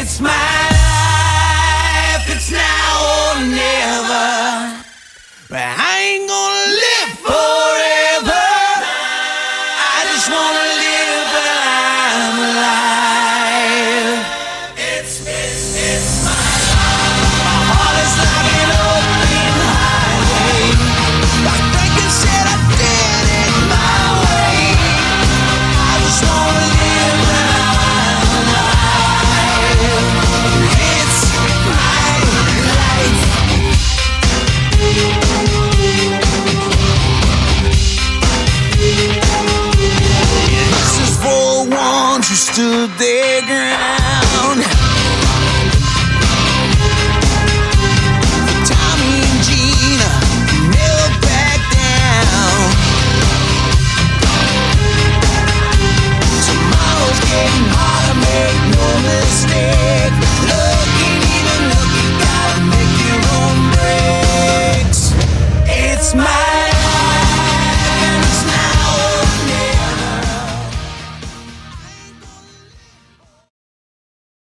It's my life, it's now or never. I ain't gonna live forever. I just wanna live while I'm alive. It's my life. My heart is like an open highway. Like Franklin said, I did it my way. I just wanna live while I'm alive. It's my life. This is for the ones who stood their ground. For Tommy and Gina, who never back down. Tomorrow's getting harder.